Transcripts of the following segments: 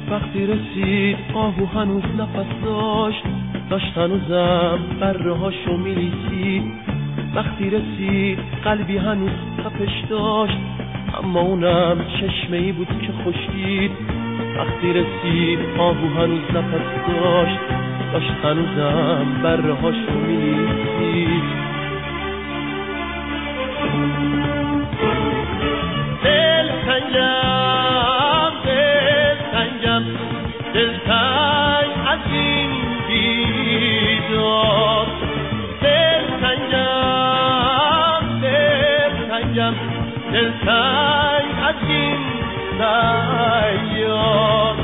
وقتی رسید آهو هنوز نفس داشت هنوزم برهاشو میلیسید. وقتی رسید قلبی هنوز تپش داشت، اما اونم چشمه‌ای بود که خوشید. وقتی رسید آهو هنوز نفس داشت هنوزم برهاشو میلیسید. دلتنگ از این دیدار، دلتنگ از این دیار.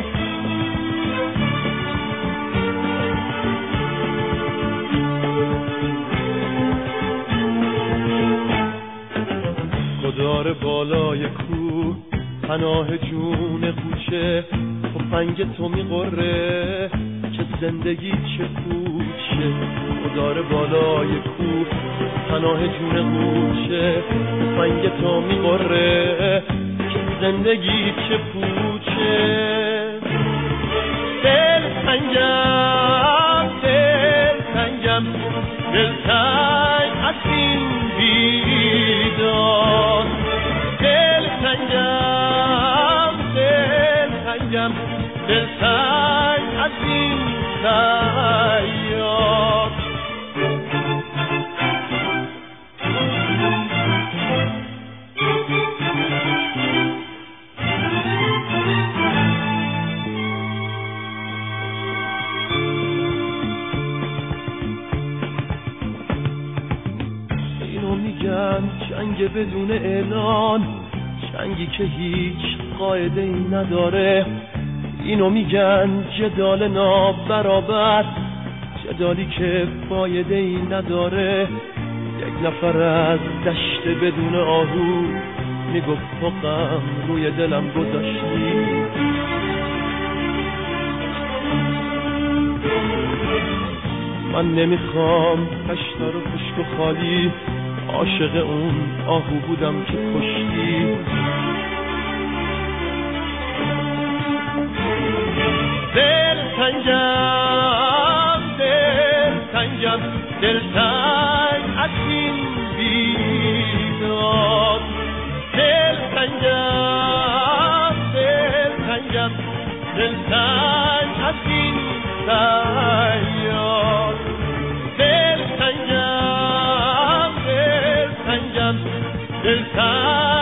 گدار بالای کوه پناه جون قوچه، تفنگ تو میقره که زندگی چه پوچه. گدار بالای کوه پناه جون قوچه، تفنگ تو میقره که زندگی چه پوچه. دلتنگم دلتنگ از این بیدار. دلتنگ از این دیار. اینو میگن جنگ بدون اعلان، جنگی که هیچ قاعده ای نداره. اینو میگن جدال نابرابر، جدالی که فایده ای نداره. یک نفر از دشت بدون آهو میگفت تو غم روی دلم گذاشتی. من نمیخوام کشتار و خشک و خالی، عاشق اون آهو بودم که کشتی. دلتنگ از این بیدار. دلتنگ از این دیار. دلتنگم دلتنگ